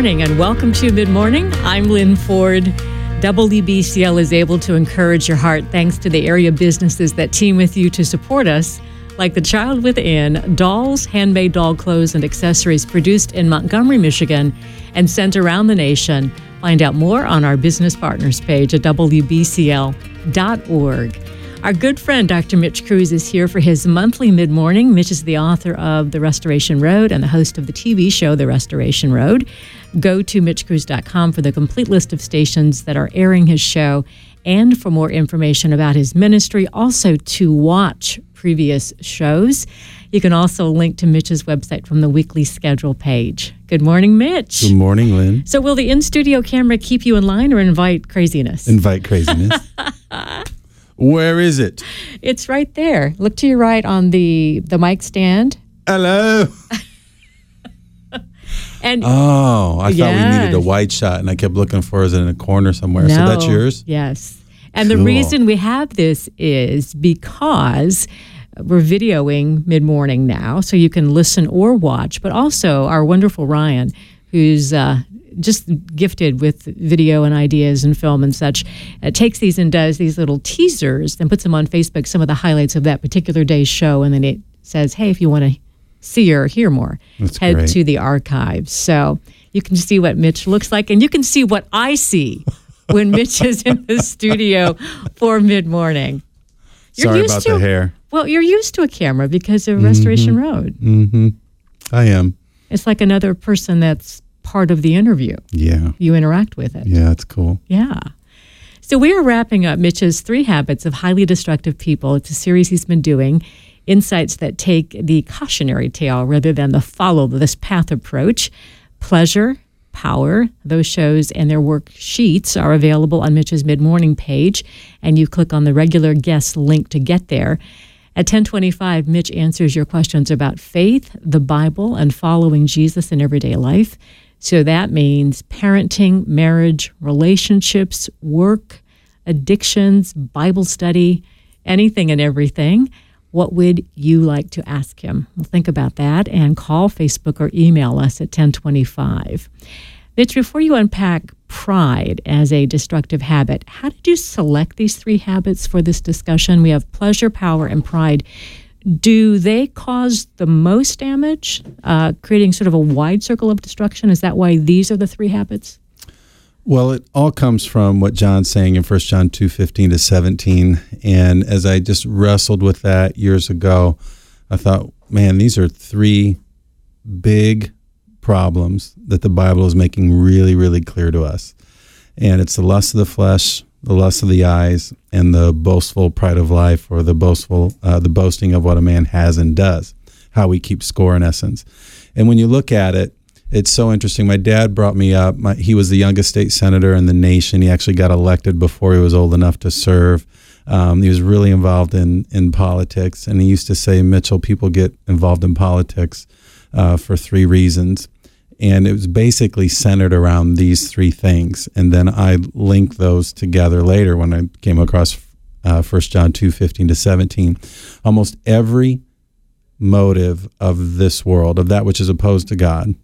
morning and welcome to Mid Morning. I'm Lynn Ford. WBCL is able to encourage your heart thanks to the area businesses that team with you to support us, like The Child Within, dolls, handmade doll clothes, and accessories produced in Montgomery, Michigan, and sent around the nation. Find out more on our business partners page at WBCL.org. Our good friend, Dr. Mitch Kruse, is here for his monthly mid-morning. Mitch is the author of The Restoration Road and the host of the TV show, The Restoration Road. Go to MitchKruse.com for the complete list of stations that are airing his show and for more information about his ministry, also to watch previous shows. You can also link to Mitch's website from the weekly schedule page. Good morning, Mitch. Good morning, Lynn. So will the in-studio camera keep you in line or invite craziness? Invite craziness. Where is it? It's right there. Look to your right on the mic stand. Hello. And I thought we needed a wide shot, and I kept looking for it in a corner somewhere. No, so that's yours? Yes. And Cool. the reason we have this is because we're videoing mid-morning now, so you can listen or watch, but also our wonderful Ryan, who's just gifted with video and ideas and film and such, takes these and does these little teasers and puts them on Facebook, some of the highlights of that particular day's show, and then it says, hey, if you want to see or hear more, head great. to the archives. So you can see what Mitch looks like, and you can see what I see when Mitch is in the studio for mid-morning. Sorry about the hair. Well, you're used to a camera because of Restoration Road. Mm-hmm. I am. It's like another person that's part of the interview. Yeah. You interact with it. Yeah, it's cool. Yeah. So we are wrapping up Mitch's 3 Habits of Highly Destructive People. It's a series he's been doing, insights that take the cautionary tale rather than the follow this path approach. Pleasure, Power, those shows and their worksheets are available on Mitch's mid-morning page, and you click on the regular guest link to get there. At 10:25, Mitch answers your questions about faith, the Bible, and following Jesus in everyday life. So that means parenting, marriage, relationships, work, addictions, Bible study, anything and everything. What would you like to ask him? Well, think about that and call, Facebook, or email us at 10:25. Mitch, before you unpack pride as a destructive habit, how did you select these 3 habits for this discussion? We have pleasure, power, and pride. Do they cause the most damage, creating sort of a wide circle of destruction? Is that why these are the 3 habits? Well, it all comes from what John's saying in 1 John 2:15-17. And as I just wrestled with that years ago, I thought, man, these are 3 big problems that the Bible is making really, really clear to us. And it's the lust of the flesh, the lust of the eyes, and the boastful pride of life, or the boasting of what a man has and does, how we keep score in essence. And when you look at it, it's so interesting. My dad brought me up. He was the youngest state senator in the nation. He actually got elected before he was old enough to serve. He was really involved in politics. And he used to say, Mitchell, people get involved in politics for 3 reasons. And it was basically centered around these 3 things. And then I linked those together later when I came across 1 John 2:15-17. Almost every motive of this world, of that which is opposed to God,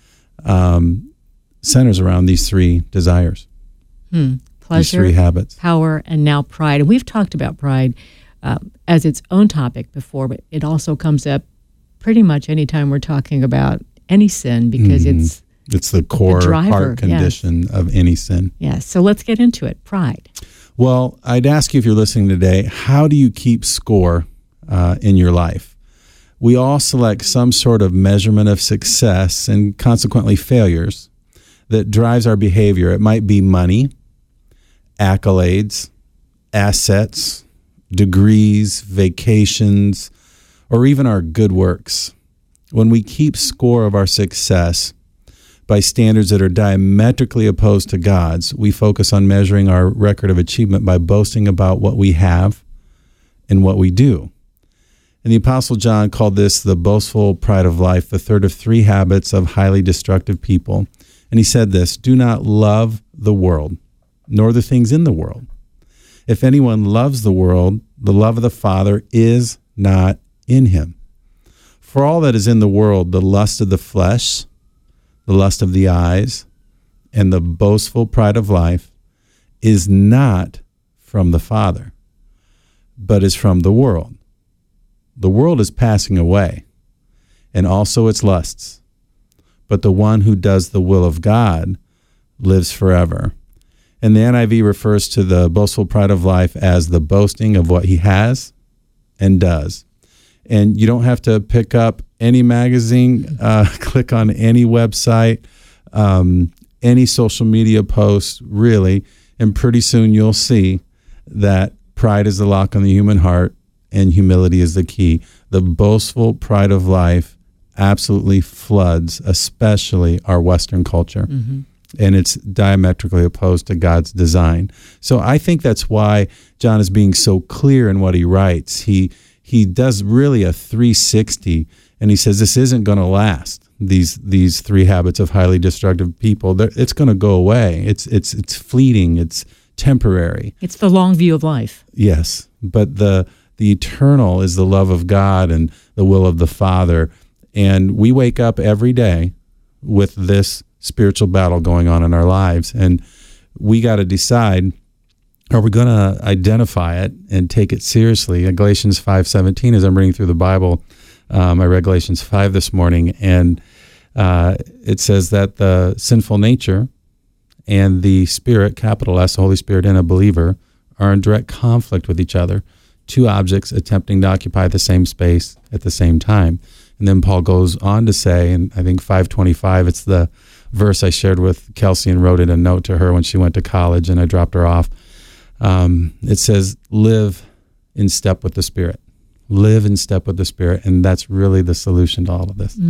centers around these 3 desires. Pleasure, these 3 habits. Power, and now pride. And we've talked about pride as its own topic before, but it also comes up pretty much anytime we're talking about any sin, because it's the core driver, heart condition of any sin. Yes. So let's get into it. Pride. Well, I'd ask you, if you're listening today, how do you keep score in your life? We all select some sort of measurement of success and consequently failures that drives our behavior. It might be money, accolades, assets, degrees, vacations, or even our good works. When we keep score of our success by standards that are diametrically opposed to God's, we focus on measuring our record of achievement by boasting about what we have and what we do. And the Apostle John called this the boastful pride of life, the third of 3 habits of highly destructive people. And he said this, do not love the world, nor the things in the world. If anyone loves the world, the love of the Father is not in him. For all that is in the world, the lust of the flesh, the lust of the eyes, and the boastful pride of life is not from the Father, but is from the world. The world is passing away, and also its lusts. But the one who does the will of God lives forever. And the NIV refers to the boastful pride of life as the boasting of what he has and does. And you don't have to pick up any magazine, click on any website, any social media post, really, and pretty soon you'll see that pride is the lock on the human heart and humility is the key. The boastful pride of life absolutely floods, especially our Western culture. Mm-hmm. And it's diametrically opposed to God's design. So I think that's why John is being so clear in what he writes. He does really a 360, and he says this isn't going to last. These three habits of highly destructive people, it's going to go away. It's fleeting. It's temporary. It's the long view of life. Yes, but the eternal is the love of God and the will of the Father. And we wake up every day with this spiritual battle going on in our lives, and we got to decide: are we going to identify it and take it seriously? Galatians 5:17, as I'm reading through the Bible, I read Galatians 5 this morning, and it says that the sinful nature and the Spirit, capital S, the Holy Spirit, in a believer are in direct conflict with each other, two objects attempting to occupy the same space at the same time. And then Paul goes on to say, and I think 5:25, it's the verse I shared with Kelsey and wrote in a note to her when she went to college and I dropped her off. It says, live in step with the Spirit. Live in step with the Spirit. And that's really the solution to all of this.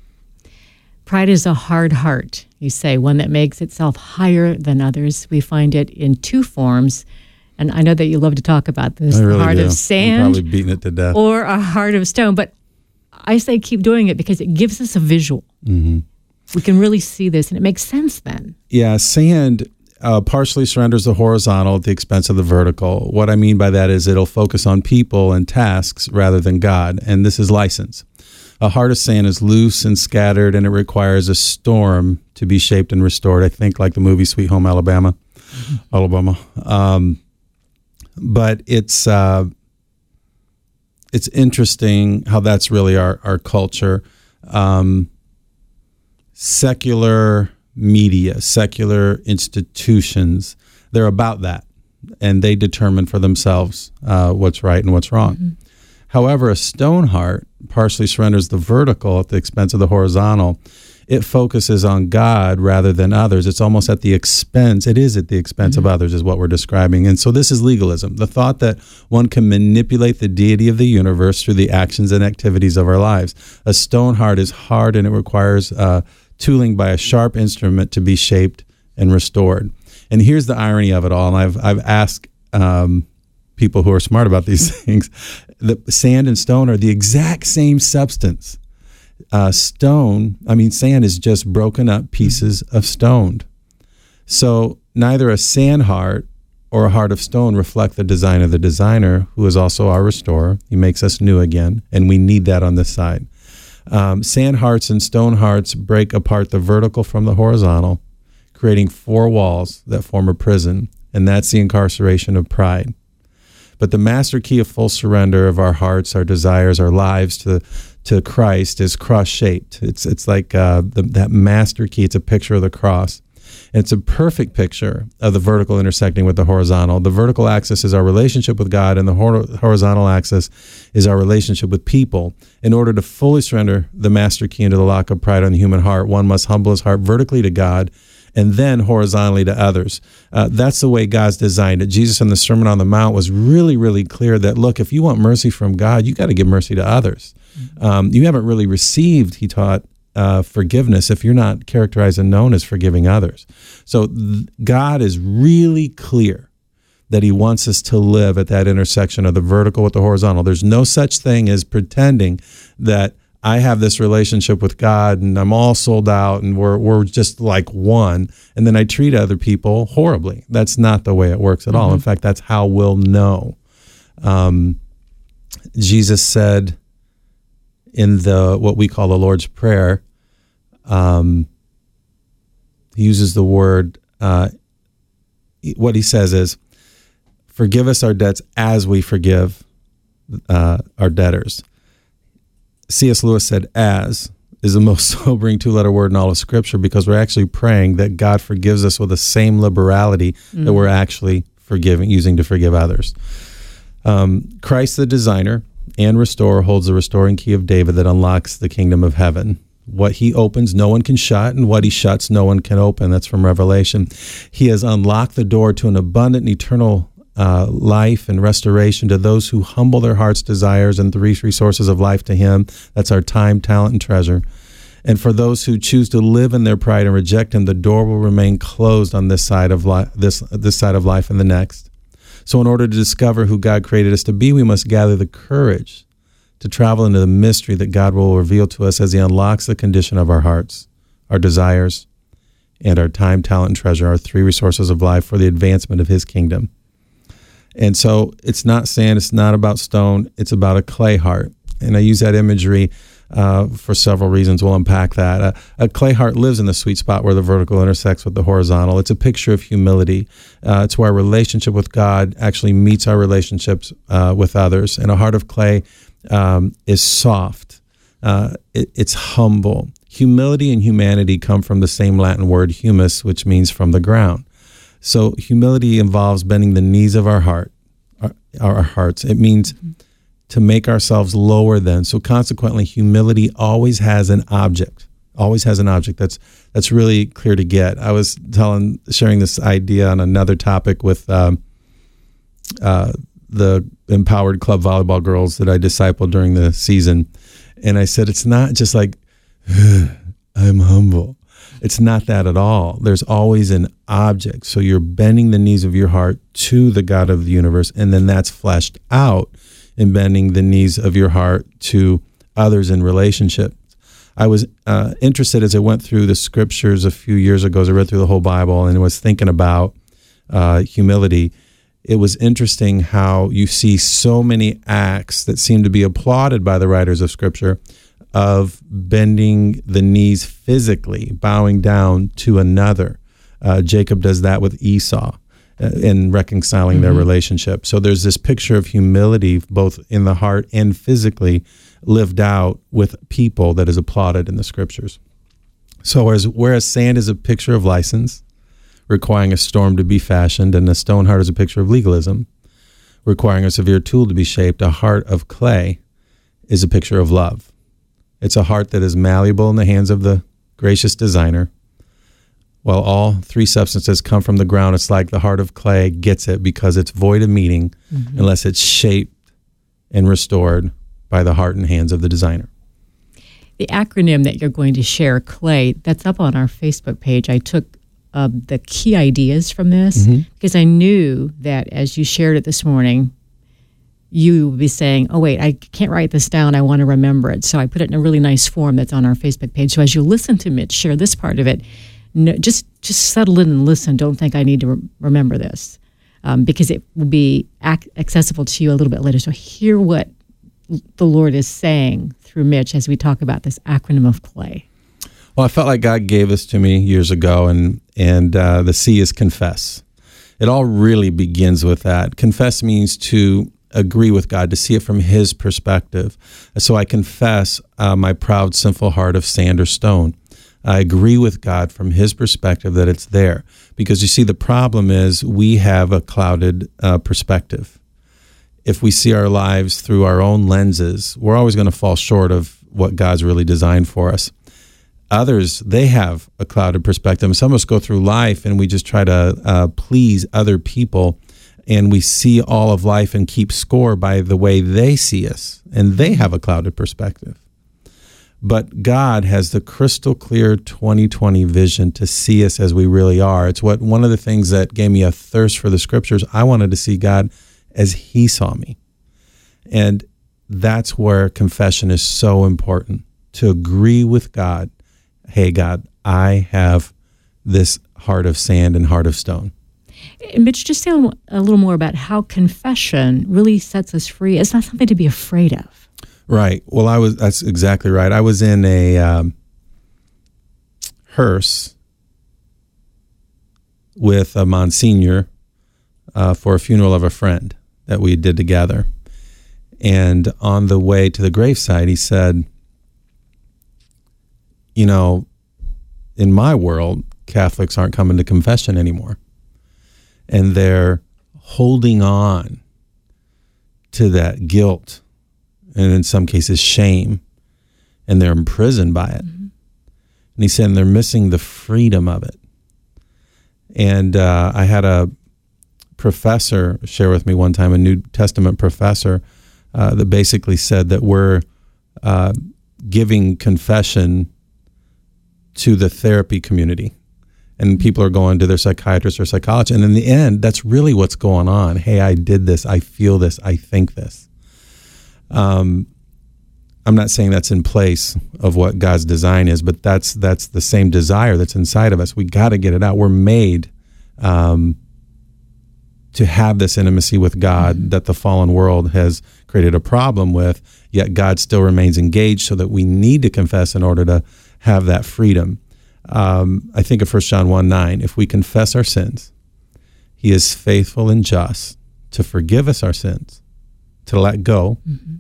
Pride is a hard heart, you say, one that makes itself higher than others. We find it in two forms. And I know that you love to talk about this, really the heart do. of sand. I'm probably beating it to death. Or a heart of stone. But I say keep doing it because it gives us a visual. Mm-hmm. We can really see this, and it makes sense then. Yeah, sand partially surrenders the horizontal at the expense of the vertical. What I mean by that is it'll focus on people and tasks rather than God, and this is license. A heart of sand is loose and scattered, and it requires a storm to be shaped and restored. I think like the movie Sweet Home Alabama. But it's interesting how that's really our culture. Secular media, secular institutions, they're about that, and they determine for themselves what's right and what's wrong. Mm-hmm. However, a stone heart partially surrenders the vertical at the expense of the horizontal. It focuses on God rather than others. It's almost at the expense, it is at the expense of others is what we're describing. And so this is legalism, the thought that one can manipulate the deity of the universe through the actions and activities of our lives. A stone heart is hard, and it requires tooling by a sharp instrument to be shaped and restored. And here's the irony of it all, and I've asked people who are smart about these things, that sand and stone are the exact same substance. Sand is just broken up pieces of stone. So neither a sand heart or a heart of stone reflect the design of the designer, who is also our restorer. He makes us new again, and we need that on this side. Sand hearts and stone hearts break apart the vertical from the horizontal, creating four walls that form a prison, and that's the incarceration of pride. But the master key of full surrender of our hearts, our desires, our lives to Christ is cross-shaped. It's like that master key. It's a picture of the cross. It's a perfect picture of the vertical intersecting with the horizontal. The vertical axis is our relationship with God, and the horizontal axis is our relationship with people. In order to fully surrender the master key into the lock of pride on the human heart, one must humble his heart vertically to God and then horizontally to others. That's the way God's designed it. Jesus in the Sermon on the Mount was really, really clear that, look, if you want mercy from God, you got to give mercy to others. You haven't really received, he taught, forgiveness if you're not characterized and known as forgiving others. So God is really clear that he wants us to live at that intersection of the vertical with the horizontal. There's no such thing as pretending that I have this relationship with God and I'm all sold out and we're just like one, and then I treat other people horribly. That's not the way it works at all. In fact, that's how we'll know. Jesus said in what we call the Lord's Prayer, He uses the word, what he says is, forgive us our debts as we forgive our debtors. C.S. Lewis said as is the most sobering two-letter word in all of Scripture, because we're actually praying that God forgives us with the same liberality that we're actually using to forgive others. Christ the designer and restorer holds the restoring key of David that unlocks the kingdom of heaven. What he opens, no one can shut, and what he shuts, no one can open. That's from Revelation. He has unlocked the door to an abundant and eternal life and restoration to those who humble their heart's desires and three resources of life to him. That's our time, talent, and treasure. And for those who choose to live in their pride and reject him, the door will remain closed on this side of this side of life and the next. So in order to discover who God created us to be, we must gather the courage to travel into the mystery that God will reveal to us as he unlocks the condition of our hearts, our desires, and our time, talent, and treasure, our three resources of life for the advancement of his kingdom. And so it's not sand, it's not about stone, it's about a clay heart. And I use that imagery for several reasons. We'll unpack that. A clay heart lives in the sweet spot where the vertical intersects with the horizontal. It's a picture of humility. It's where our relationship with God actually meets our relationships with others. And a heart of clay is soft. It's humble. Humility and humanity come from the same Latin word, humus, which means from the ground. So humility involves bending the knees of our heart, our hearts. It means to make ourselves lower than. So consequently, humility always has an object. That's really clear to get. I was sharing this idea on another topic with the Empowered Club volleyball girls that I discipled during the season. And I said, it's not just like, I'm humble. It's not that at all. There's always an object. So you're bending the knees of your heart to the God of the universe, and then that's fleshed out in bending the knees of your heart to others in relationship. I was interested as I went through the scriptures a few years ago, as I read through the whole Bible and was thinking about humility. It was interesting how you see so many acts that seem to be applauded by the writers of Scripture of bending the knees physically, bowing down to another. Jacob does that with Esau in reconciling their relationship. So there's this picture of humility, both in the heart and physically, lived out with people that is applauded in the Scriptures. So whereas sand is a picture of license, requiring a storm to be fashioned, and a stone heart is a picture of legalism, requiring a severe tool to be shaped, a heart of clay is a picture of love. It's a heart that is malleable in the hands of the gracious designer. While all three substances come from the ground, it's like the heart of clay gets it because it's void of meaning unless it's shaped and restored by the heart and hands of the designer. The acronym that you're going to share, CLAY, that's up on our Facebook page. I took the key ideas from this because I knew that as you shared it this morning, you would be saying, oh, wait, I can't write this down. I want to remember it. So I put it in a really nice form that's on our Facebook page. So as you listen to Mitch share this part of it, just settle in and listen. Don't think I need to remember this because it will be accessible to you a little bit later. So hear what the Lord is saying through Mitch as we talk about this acronym of CLAY. Well, I felt like God gave this to me years ago, and the C is confess. It all really begins with that. Confess means to agree with God, to see it from his perspective. So I confess my proud, sinful heart of sand or stone. I agree with God from his perspective that it's there. Because you see, the problem is we have a clouded perspective. If we see our lives through our own lenses, we're always going to fall short of what God's really designed for us. Others, they have a clouded perspective. Some of us go through life and we just try to please other people, and we see all of life and keep score by the way they see us, and they have a clouded perspective. But God has the crystal clear 20/20 vision to see us as we really are. It's one of the things that gave me a thirst for the Scriptures. I wanted to see God as he saw me. And that's where confession is so important, to agree with God. Hey, God, I have this heart of sand and heart of stone. Mitch, just say a little more about how confession really sets us free. It's not something to be afraid of. Right. Well, that's exactly right. I was in a hearse with a Monsignor for a funeral of a friend that we did together. And on the way to the gravesite, he said, you know, in my world, Catholics aren't coming to confession anymore. And they're holding on to that guilt and in some cases shame, and they're imprisoned by it. Mm-hmm. And he said they're missing the freedom of it. And I had a professor share with me one time, a New Testament professor, that basically said that we're giving confession to the therapy community. And people are going to their psychiatrist or psychologist. And in the end, that's really what's going on. Hey, I did this. I feel this. I think this. I'm not saying that's in place of what God's design is, but that's the same desire that's inside of us. We got to get it out. We're made to have this intimacy with God that the fallen world has created a problem with, yet God still remains engaged, so that we need to confess in order to have that freedom. I think of 1 John 1:9, if we confess our sins, he is faithful and just to forgive us our sins, to let go,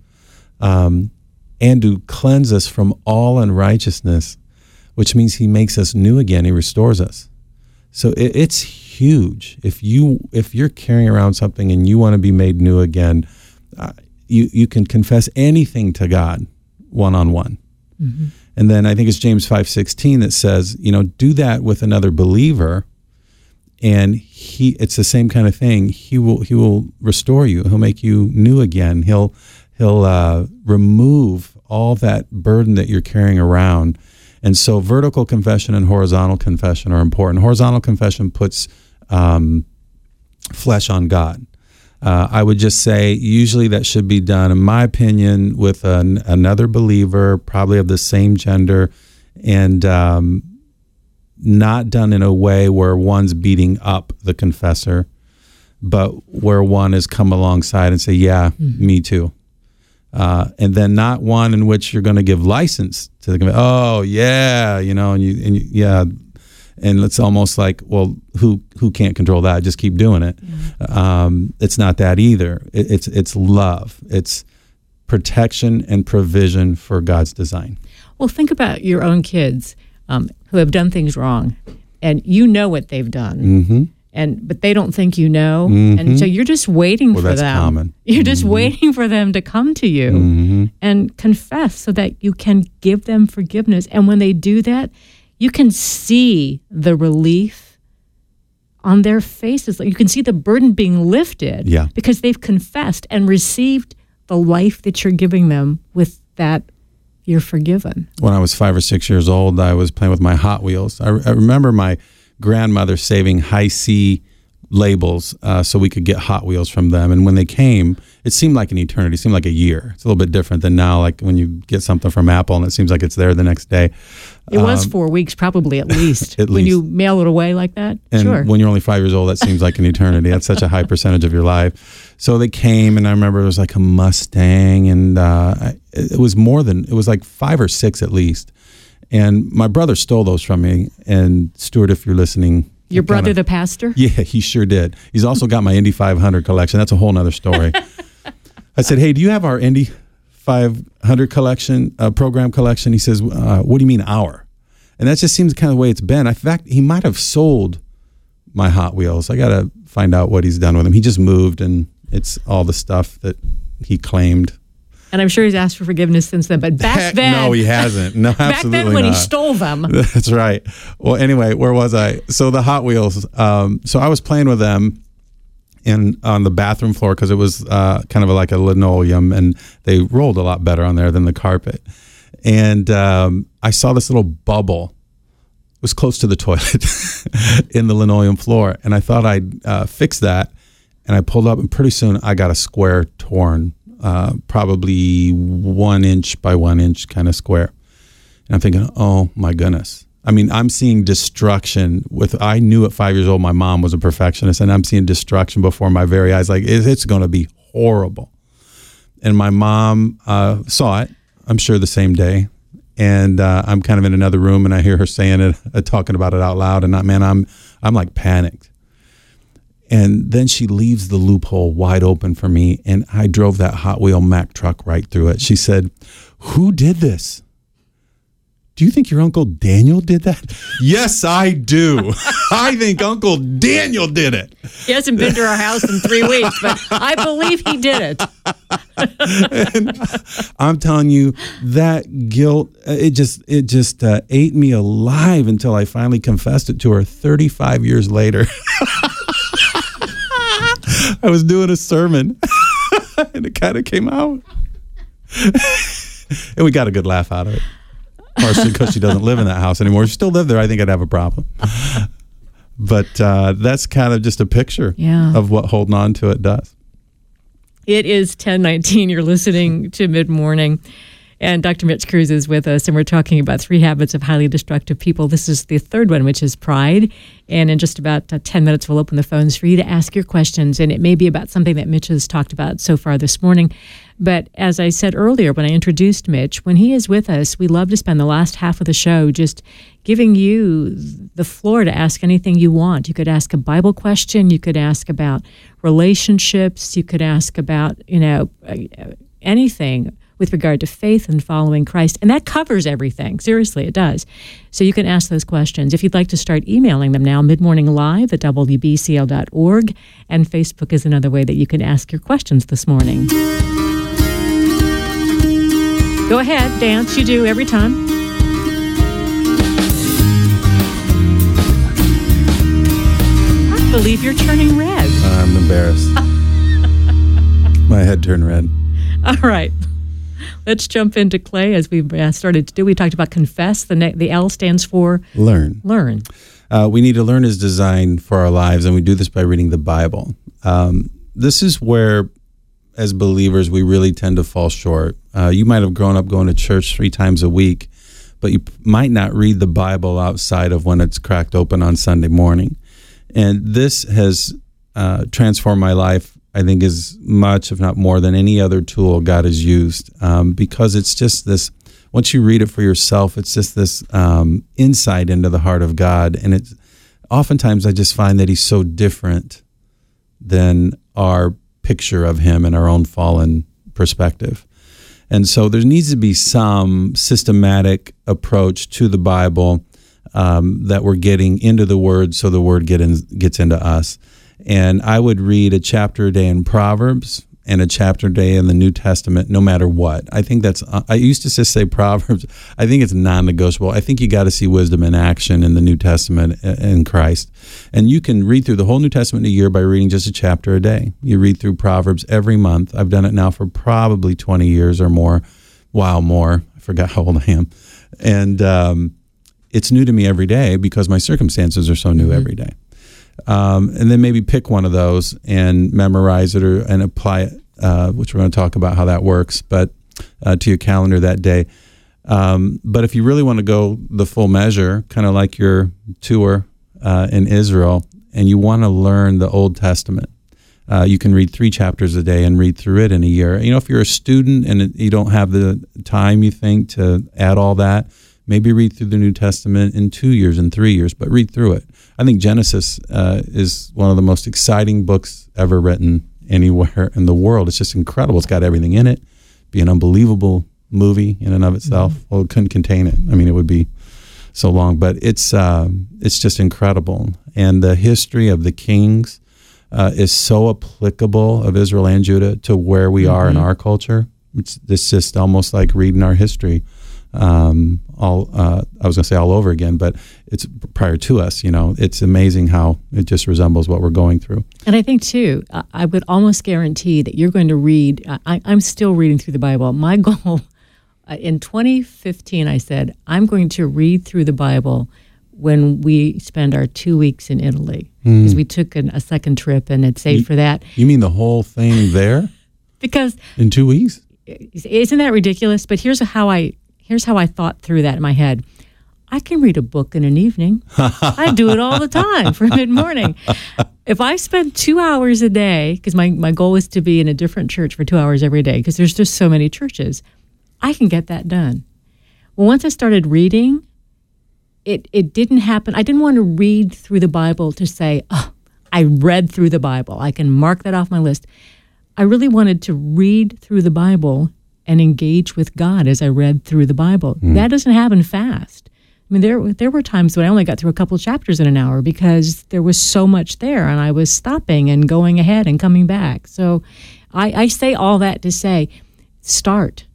and to cleanse us from all unrighteousness, which means he makes us new again. He restores us. So it's huge. If you're carrying around something and you want to be made new again, you can confess anything to God one-on-one. Mm-hmm. And then I think it's James 5:16 that says, do that with another believer, and it's the same kind of thing. He will restore you. He'll make you new again. He'll remove all that burden that you're carrying around. And so vertical confession and horizontal confession are important. Horizontal confession puts flesh on God. I would just say usually that should be done, in my opinion, with another believer, probably of the same gender, and not done in a way where one's beating up the confessor, but where one has come alongside and say, yeah, me too. And then not one in which you're going to give license to the confessor. Oh, yeah, yeah. And it's almost like, well, who can't control that? Just keep doing it. Yeah. It's not that either. It's love. It's protection and provision for God's design. Well, think about your own kids who have done things wrong, and you know what they've done, but they don't think you know, and so you're just waiting for them. That's common. You're just waiting for them to come to you and confess, so that you can give them forgiveness. And when they do that, you can see the relief on their faces. You can see the burden being lifted because they've confessed and received the life that you're giving them with that you're forgiven. When I was 5 or 6 years old, I was playing with my Hot Wheels. I remember my grandmother saving high C labels so we could get Hot Wheels from them. And when they came, it seemed like an eternity. It seemed like a year. It's a little bit different than now, like when you get something from Apple and it seems like it's there the next day. It was 4 weeks, probably at least. When you mail it away like that, and sure. When you're only 5 years old, that seems like an eternity. That's such a high percentage of your life. So they came, and I remember it was like a Mustang, and it was like 5 or 6 at least. And my brother stole those from me. And Stuart, if you're listening, your brother, the pastor? Yeah, he sure did. He's also got my Indy 500 collection. That's a whole nother story. I said, hey, do you have our Indy 500 collection, program collection? He says, what do you mean our? And that just seems kind of the way it's been. In fact, he might have sold my Hot Wheels. I got to find out what he's done with them. He just moved, and it's all the stuff that he claimed. And I'm sure he's asked for forgiveness since then. But back then... No, he hasn't. No, absolutely back then when he stole them. That's right. Well, anyway, where was I? So the Hot Wheels. So I was playing with them on the bathroom floor, because it was kind of like a linoleum, and they rolled a lot better on there than the carpet. And I saw this little bubble. It was close to the toilet in the linoleum floor. And I thought I'd fix that. And I pulled up, and pretty soon I got a square torn. Probably 1 inch by 1 inch kind of square. And I'm thinking, oh my goodness. I mean, I'm seeing destruction I knew at 5 years old, my mom was a perfectionist, and I'm seeing destruction before my very eyes. Like, it's going to be horrible. And my mom saw it, I'm sure the same day. And I'm kind of in another room, and I hear her saying it, talking about it out loud. And I'm I'm like panicked. And then she leaves the loophole wide open for me, and I drove that Hot Wheel Mack truck right through it. She said, "Who did this? Do you think your Uncle Daniel did that?" Yes, I do. I think Uncle Daniel did it. He hasn't been to our house in 3 weeks, but I believe he did it. And I'm telling you, that guilt, it just ate me alive until I finally confessed it to her 35 years later. I was doing a sermon, and it kind of came out. And we got a good laugh out of it. Partially because she doesn't live in that house anymore. If she still lived there, I think I'd have a problem. But that's kind of just a picture of what holding on to it does. It is 10:19. You're listening to Mid-Morning. And Dr. Mitch Kruse is with us, and we're talking about 3 habits of highly destructive people. This is the third one, which is pride. And in just about 10 minutes, we'll open the phones for you to ask your questions. And it may be about something that Mitch has talked about so far this morning. But as I said earlier, when I introduced Mitch, when he is with us, we love to spend the last half of the show just giving you the floor to ask anything you want. You could ask a Bible question. You could ask about relationships. You could ask about, anything with regard to faith and following Christ. And that covers everything. Seriously, it does. So you can ask those questions. If you'd like to start emailing them now, midmorninglive@wbcl.org. And Facebook is another way that you can ask your questions this morning. Go ahead, dance. You do every time. I believe you're turning red. I'm embarrassed. My head turned red. All right. Let's jump into Clay as we started to do. We talked about confess. The L stands for? Learn. Learn. We need to learn His design for our lives, and we do this by reading the Bible. This is where, as believers, we really tend to fall short. You might have grown up going to church 3 times a week, but you might not read the Bible outside of when it's cracked open on Sunday morning. And this has transformed my life, I think, as much, if not more, than any other tool God has used, because it's just this, once you read it for yourself, it's just this insight into the heart of God. And it's oftentimes I just find that He's so different than our picture of Him and our own fallen perspective. And so there needs to be some systematic approach to the Bible that we're getting into the Word so the Word gets into us. And I would read a chapter a day in Proverbs and a chapter a day in the New Testament, no matter what. I think I used to just say Proverbs. I think it's non-negotiable. I think you got to see wisdom in action in the New Testament in Christ. And you can read through the whole New Testament in a year by reading just a chapter a day. You read through Proverbs every month. I've done it now for probably 20 years or more. Wow, more. I forgot how old I am. And it's new to me every day because my circumstances are so new every day. And then maybe pick one of those and memorize it and apply it, which we're going to talk about how that works, but to your calendar that day. But if you really want to go the full measure, kind of like your tour in Israel, and you want to learn the Old Testament, you can read 3 chapters a day and read through it in a year. If you're a student and you don't have the time, you think, to add all that, maybe read through the New Testament in 2 years and 3 years, but read through it. I think Genesis is one of the most exciting books ever written anywhere in the world. It's just incredible. It's got everything in it. Be an unbelievable movie in and of itself. Well, it couldn't contain it. I mean, it would be so long, but it's just incredible. And the history of the kings is so applicable of Israel and Judah to where we are in our culture. It's just almost like reading our history. I was going to say all over again, but it's prior to us. It's amazing how it just resembles what we're going through. And I think too, I would almost guarantee that you're going to read. I'm still reading through the Bible. My goal in 2015, I said I'm going to read through the Bible when we spend our 2 weeks in Italy, because we took a second trip and had saved for that. You mean the whole thing there? Because in 2 weeks? Isn't that ridiculous? But here's how I thought through that in my head. I can read a book in an evening. I do it all the time for mid-morning. If I spend 2 hours a day, because my goal is to be in a different church for 2 hours every day, because there's just so many churches, I can get that done. Well, once I started reading, it didn't happen. I didn't want to read through the Bible to say, oh, I read through the Bible. I can mark that off my list. I really wanted to read through the Bible and engage with God as I read through the Bible. That doesn't happen fast. I mean, there were times when I only got through a couple of chapters in an hour because there was so much there, and I was stopping and going ahead and coming back. So I say all that to say, start.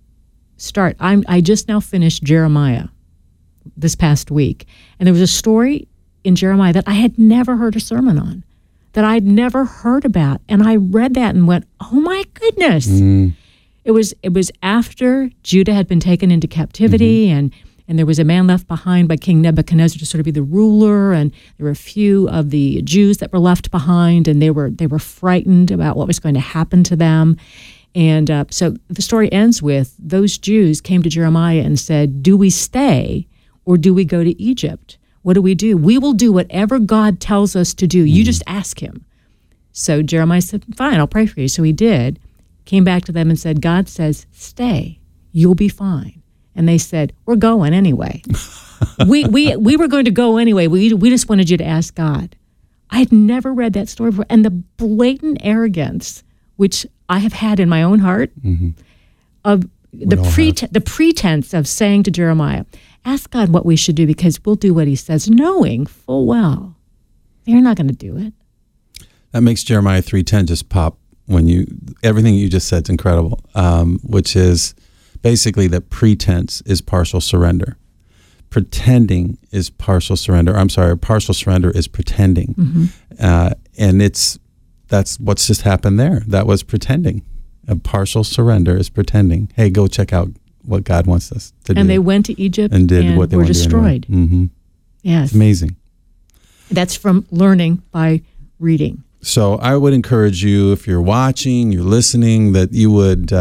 I just now finished Jeremiah this past week, and there was a story in Jeremiah that I had never heard a sermon on, that I'd never heard about, and I read that and went, oh my goodness. It was after Judah had been taken into captivity, and there was a man left behind by King Nebuchadnezzar to sort of be the ruler, and there were a few of the Jews that were left behind, and they were frightened about what was going to happen to them. And so the story ends with those Jews came to Jeremiah and said, do we stay or do we go to Egypt? What do? We will do whatever God tells us to do. You just ask him. So Jeremiah said, fine, I'll pray for you. So he did. Came back to them and said, God says, stay. You'll be fine. And they said, we're going anyway. we were going to go anyway. We just wanted you to ask God. I had never read that story before. And the blatant arrogance, which I have had in my own heart, of the pretense of saying to Jeremiah, ask God what we should do because we'll do what he says, knowing full well they're not going to do it. That makes Jeremiah 3:10 just pop everything you just said is incredible, which is basically that pretense is partial surrender. Pretending is partial surrender. Partial surrender is pretending. And that's what's just happened there. That was pretending. A partial surrender is pretending. Hey, go check out what God wants us to do. And they went to Egypt and did what they were wanted destroyed. To do anyway. Yes. It's amazing. That's from learning by reading. So I would encourage you, if you're watching, you're listening, that you would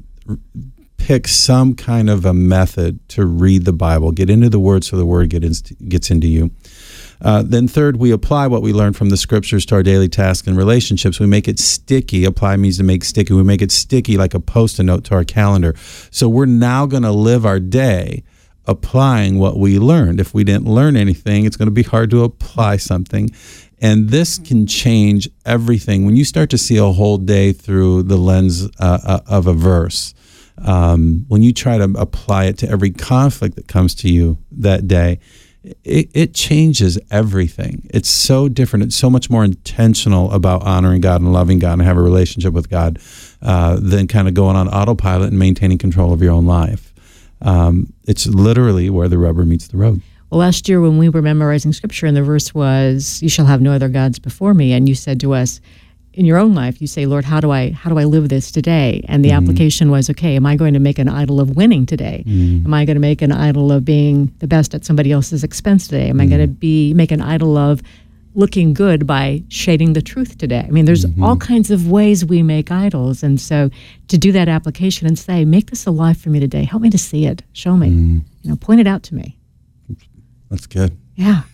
pick some kind of a method to read the Bible. Get into the Word so the Word gets into you. Then third, we apply what we learn from the Scriptures to our daily tasks and relationships. We make it sticky. Apply means to make sticky. We make it sticky like a Post-it note to our calendar. So we're now going to live our day applying what we learned. If we didn't learn anything, it's going to be hard to apply something. And this can change everything. When you start to see a whole day through the lens of a verse, when you try to apply it to every conflict that comes to you that day, it changes everything. It's so different. It's so much more intentional about honoring God and loving God and have a relationship with God than kind of going on autopilot and maintaining control of your own life. It's literally where the rubber meets the road. Well, last year when we were memorizing Scripture and the verse was, you shall have no other gods before me, and you said to us, in your own life, you say, Lord, how do I live this today? And the application was, okay, am I going to make an idol of winning today? Am I going to make an idol of being the best at somebody else's expense today? Am I going to make an idol of looking good by shading the truth today? I mean, there's all kinds of ways we make idols. And so to do that application and say, make this alive for me today. Help me to see it. Show me. Point it out to me. That's good. Yeah.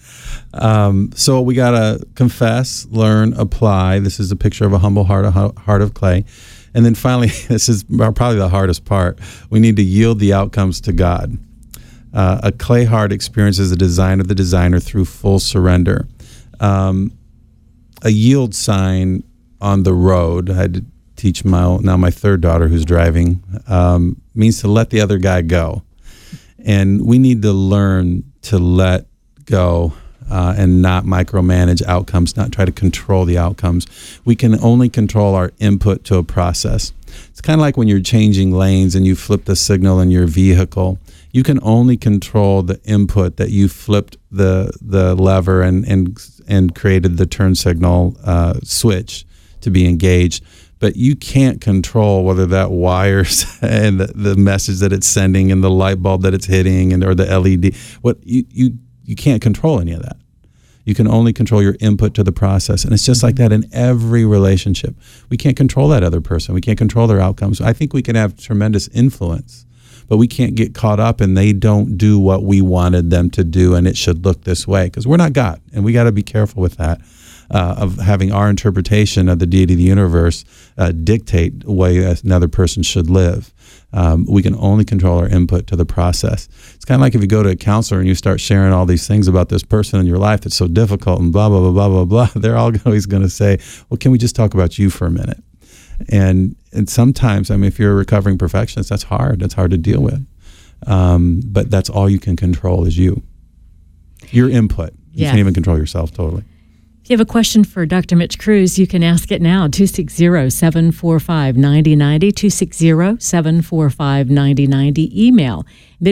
So we got to confess, learn, apply. This is a picture of a humble heart, a heart of clay. And then finally, this is probably the hardest part. We need to yield the outcomes to God. A clay heart experiences the design of the designer through full surrender. A yield sign on the road, I had to teach my third daughter who's driving, means to let the other guy go. And we need to learn to let go and not micromanage outcomes, not try to control the outcomes. We can only control our input to a process. It's kind of like when you're changing lanes and you flip the signal in your vehicle. You can only control the input that you flipped the lever and created the turn signal switch to be engaged. But you can't control whether that wires and the message that it's sending and the light bulb that it's hitting or the LED. You can't control any of that. You can only control your input to the process. And it's just like that in every relationship. We can't control that other person. We can't control their outcomes. I think we can have tremendous influence, but we can't get caught up and they don't do what we wanted them to do and it should look this way because we're not God and we got to be careful with that. of having our interpretation of the deity of the universe dictate the way another person should live. We can only control our input to the process. It's kind of like if you go to a counselor and you start sharing all these things about this person in your life that's so difficult and blah, blah, blah, blah, blah, blah. They're always going to say, well, can we just talk about you for a minute? And sometimes, I mean, if you're a recovering perfectionist, that's hard. That's hard to deal with. But that's all you can control is you. Your input. You can't even control yourself totally. If you have a question for Dr. Mitch Kruse, you can ask it now, 260-745-9090, 260-745-9090. Email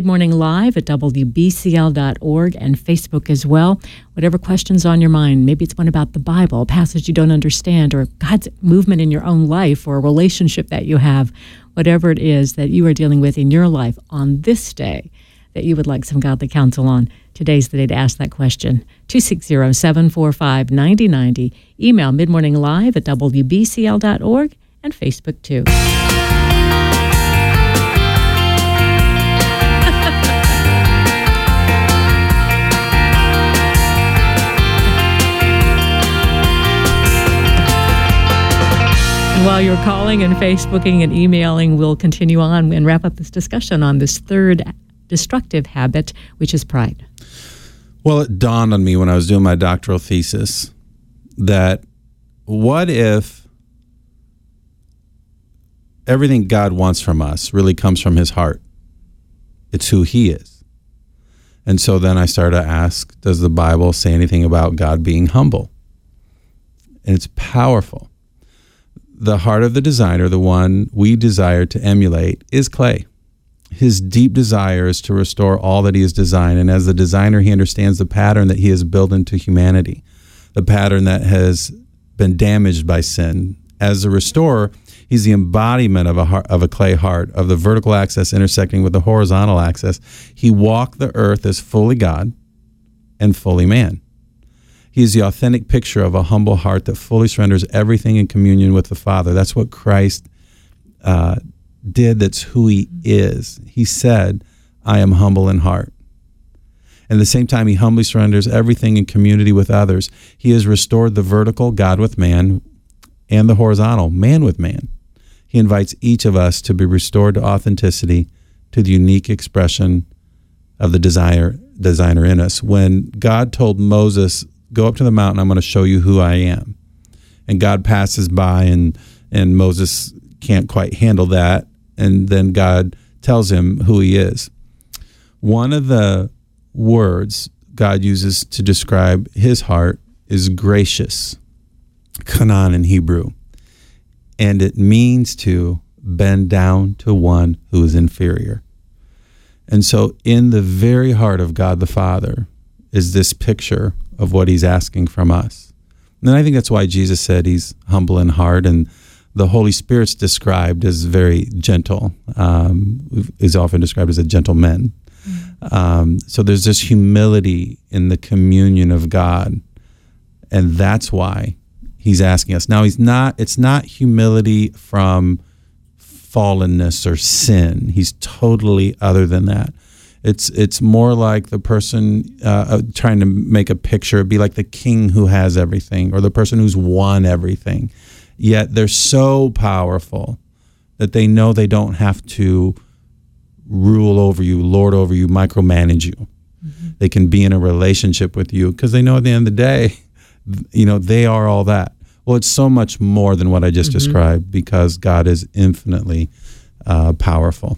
midmorninglive@wbcl.org and Facebook as well. Whatever questions on your mind, maybe it's one about the Bible, a passage you don't understand, or God's movement in your own life, or a relationship that you have, whatever it is that you are dealing with in your life on this day that you would like some godly counsel on. Today's the day to ask that question. 260-745-9090. Email midmorninglive@wbcl.org and Facebook too. And while you're calling and Facebooking and emailing, we'll continue on and wrap up this discussion on this third destructive habit, which is pride. Well, it dawned on me when I was doing my doctoral thesis that what if everything God wants from us really comes from his heart? It's who he is. And so then I started to ask, does the Bible say anything about God being humble? And it's powerful. The heart of the designer, the one we desire to emulate, is clay. His deep desire is to restore all that he has designed. And as the designer, he understands the pattern that he has built into humanity, the pattern that has been damaged by sin. As a restorer, he's the embodiment of a clay heart, of the vertical axis intersecting with the horizontal axis. He walked the earth as fully God and fully man. He is the authentic picture of a humble heart that fully surrenders everything in communion with the Father. That's what Christ did. That's who he is. He said, I am humble in heart. And at the same time, he humbly surrenders everything in community with others. He has restored the vertical, God with man, and the horizontal, man with man. He invites each of us to be restored to authenticity, to the unique expression of the designer in us. When God told Moses, go up to the mountain, I'm going to show you who I am. And God passes by and Moses can't quite handle that. And then God tells him who he is. One of the words God uses to describe his heart is gracious, kanan in Hebrew. And it means to bend down to one who is inferior. And so in the very heart of God the Father is this picture of what he's asking from us. And I think that's why Jesus said he's humble in heart, and the Holy Spirit's described as very gentle, is often described as a gentleman. So there's this humility in the communion of God, and that's why he's asking us. Now, it's not humility from fallenness or sin. He's totally other than that. It's more like the person trying to make a picture. It'd be like the king who has everything, or the person who's won everything. Yet they're so powerful that they know they don't have to rule over you, lord over you, micromanage you. Mm-hmm. They can be in a relationship with you because they know at the end of the day, they are all that. Well, it's so much more than what I just described, because God is infinitely powerful.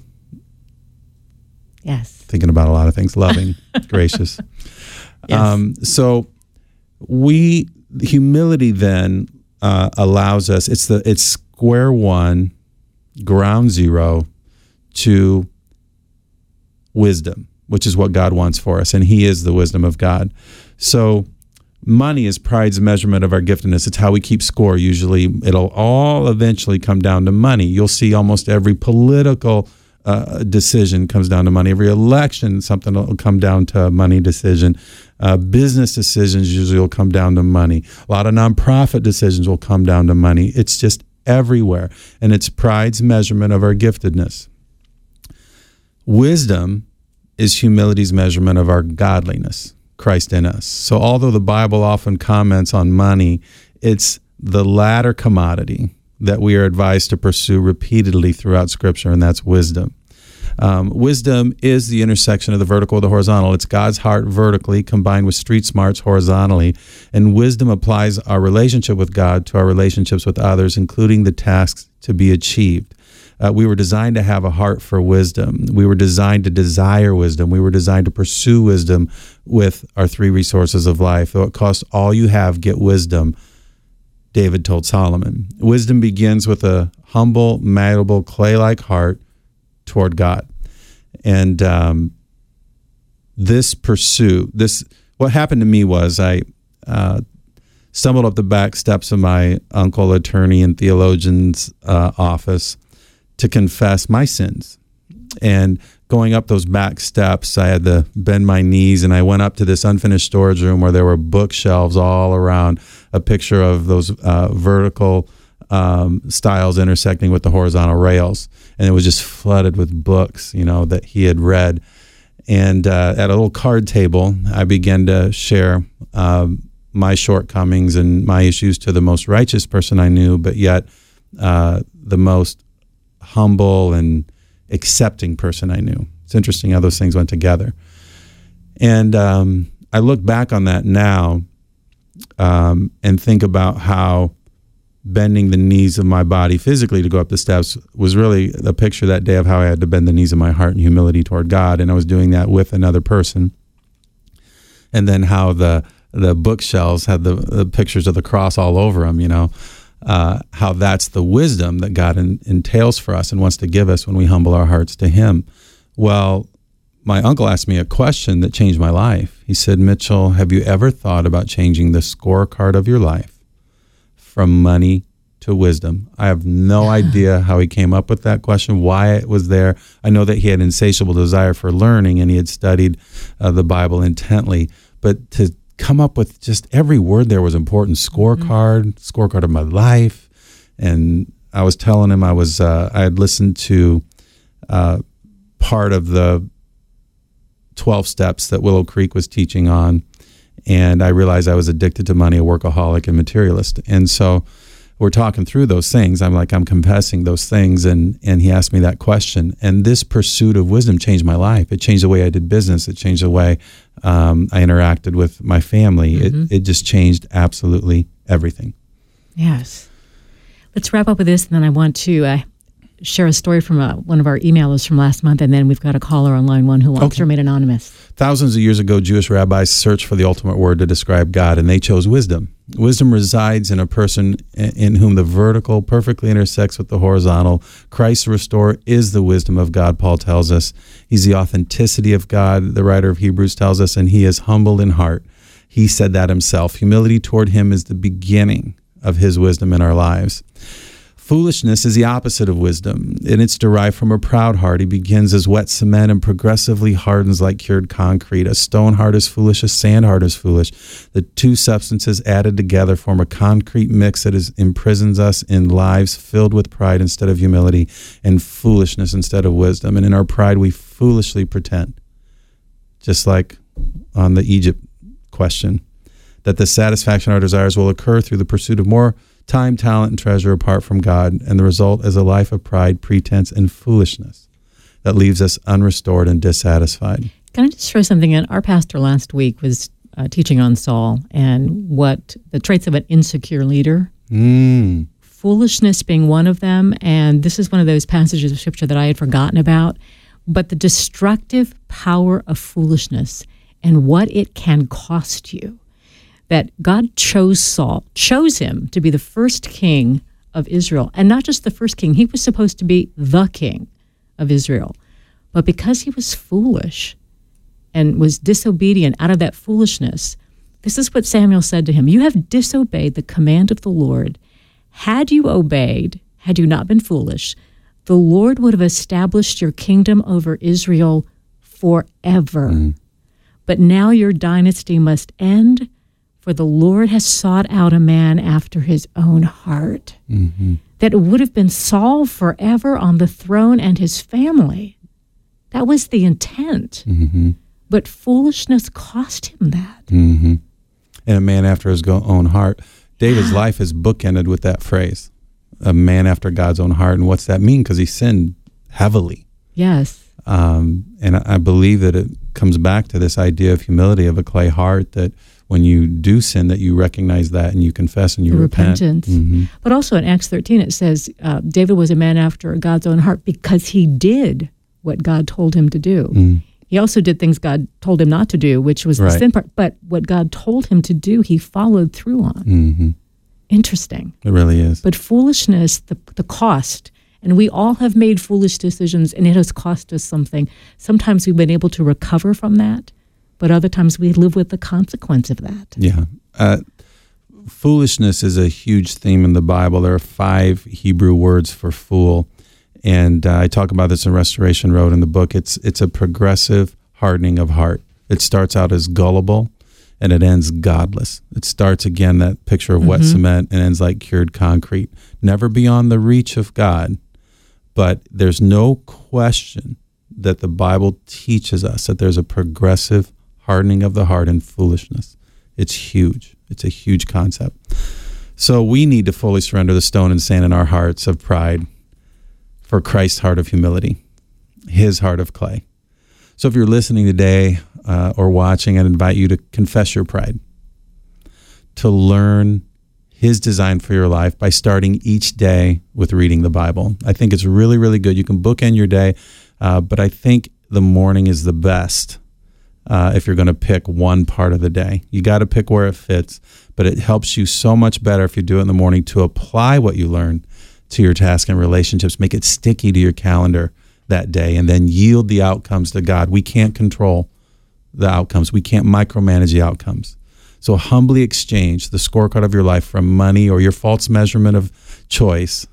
Yes. Thinking about a lot of things, loving, gracious. Yes. So humility then allows us, it's square one, ground zero to wisdom, which is what God wants for us, and he is the wisdom of God. So money is pride's measurement of our giftedness. It's how we keep score. Usually it'll all eventually come down to money. You'll see almost every political decision comes down to money. Every election, something will come down to a money decision. Business decisions usually will come down to money. A lot of nonprofit decisions will come down to money. It's just everywhere. And it's pride's measurement of our giftedness. Wisdom is humility's measurement of our godliness. Christ in us. So although the Bible often comments on money, it's the latter commodity that we are advised to pursue repeatedly throughout Scripture, and that's wisdom. Wisdom is the intersection of the vertical with the horizontal. It's God's heart vertically combined with street smarts horizontally, and wisdom applies our relationship with God to our relationships with others, including the tasks to be achieved. We were designed to have a heart for wisdom. We were designed to desire wisdom. We were designed to pursue wisdom with our three resources of life. Though it costs all you have, get wisdom, David told Solomon. Wisdom begins with a humble, malleable, clay-like heart toward God. And this pursuit, what happened to me was I stumbled up the back steps of my uncle, attorney and theologian's office to confess my sins. And going up those back steps, I had to bend my knees, and I went up to this unfinished storage room where there were bookshelves all around, a picture of those vertical styles intersecting with the horizontal rails. And it was just flooded with books, that he had read. And at a little card table, I began to share my shortcomings and my issues to the most righteous person I knew, but yet the most humble and accepting person I knew. It's interesting how those things went together. And I look back on that now and think about how bending the knees of my body physically to go up the steps was really a picture that day of how I had to bend the knees of my heart in humility toward God, and I was doing that with another person. And then how the bookshelves had the pictures of the cross all over them, how that's the wisdom that God entails for us and wants to give us when we humble our hearts to Him. Well, my uncle asked me a question that changed my life. He said, Mitchell, have you ever thought about changing the scorecard of your life from money to wisdom? I have no idea how he came up with that question, why it was there. I know that he had insatiable desire for learning and he had studied the Bible intently, but to come up with just every word there was important. Scorecard of my life. And I was telling him I had listened to part of the 12 steps that Willow Creek was teaching on, and I realized I was addicted to money, a workaholic and materialist. And so we're talking through those things. I'm confessing those things, and he asked me that question. And this pursuit of wisdom changed my life. It changed the way I did business. It changed the way I interacted with my family. It just changed absolutely everything. Yes. Let's wrap up with this, and then I want to share a story from one of our emailers from last month, and then we've got a caller on line one who wants to remain anonymous. Thousands of years ago, Jewish rabbis searched for the ultimate word to describe God, and they chose wisdom. Wisdom resides in a person in whom the vertical perfectly intersects with the horizontal. Christ the restorer is the wisdom of God, Paul tells us. He's the authenticity of God, the writer of Hebrews tells us, and he is humble in heart. He said that himself. Humility toward him is the beginning of his wisdom in our lives. Foolishness is the opposite of wisdom, and it's derived from a proud heart. He begins as wet cement and progressively hardens like cured concrete. A stone heart is foolish, a sand heart is foolish. The two substances added together form a concrete mix that imprisons us in lives filled with pride instead of humility and foolishness instead of wisdom. And in our pride, we foolishly pretend, just like on the Egypt question, that the satisfaction of our desires will occur through the pursuit of more time, talent, and treasure apart from God, and the result is a life of pride, pretense, and foolishness that leaves us unrestored and dissatisfied. Can I just throw something in? Our pastor last week was teaching on Saul and what the traits of an insecure leader. Foolishness being one of them, and this is one of those passages of Scripture that I had forgotten about, but the destructive power of foolishness and what it can cost you. That God chose Saul, chose him to be the first king of Israel. And not just the first king, he was supposed to be the king of Israel. But because he was foolish and was disobedient out of that foolishness, this is what Samuel said to him. You have disobeyed the command of the Lord. Had you obeyed, had you not been foolish, the Lord would have established your kingdom over Israel forever. But now your dynasty must end, for the Lord has sought out a man after his own heart. That it would have been Saul forever on the throne and his family. That was the intent. But foolishness cost him that. Mm-hmm. And a man after his own heart. David's life is bookended with that phrase, a man after God's own heart. And what's that mean? Because he sinned heavily. Yes. And I believe that it comes back to this idea of humility, of a clay heart, that when you do sin, that you recognize that and you confess and you repent. Repentance. Mm-hmm. But also in Acts 13, it says David was a man after God's own heart because he did what God told him to do. Mm. He also did things God told him not to do, which was the sin part. But what God told him to do, he followed through on. Mm-hmm. Interesting. It really is. But foolishness, the cost, and we all have made foolish decisions, and it has cost us something. Sometimes we've been able to recover from that, but other times we live with the consequence of that. Yeah. Foolishness is a huge theme in the Bible. There are 5 Hebrew words for fool. And I talk about this in Restoration Road in the book. It's a progressive hardening of heart. It starts out as gullible, and it ends godless. It starts, again, that picture of wet cement, and ends like cured concrete. Never beyond the reach of God. But there's no question that the Bible teaches us that there's a progressive hardening of the heart in foolishness. It's huge. It's a huge concept. So we need to fully surrender the stone and sand in our hearts of pride for Christ's heart of humility, his heart of clay. So if you're listening today or watching, I'd invite you to confess your pride, to learn his design for your life by starting each day with reading the Bible. I think it's really, really good. You can bookend your day, but I think the morning is the best if you're going to pick one part of the day. You got to pick where it fits, but it helps you so much better if you do it in the morning to apply what you learn to your task and relationships, make it sticky to your calendar that day, and then yield the outcomes to God. We can't control the outcomes. We can't micromanage the outcomes. So humbly exchange the scorecard of your life from money or your false measurement of choice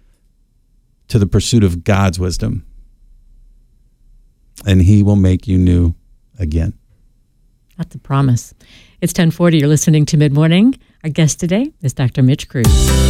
to the pursuit of God's wisdom, and he will make you new again. That's a promise. It's 10:40. You're listening to Mid Morning. Our guest today is Dr. Mitch Kruse.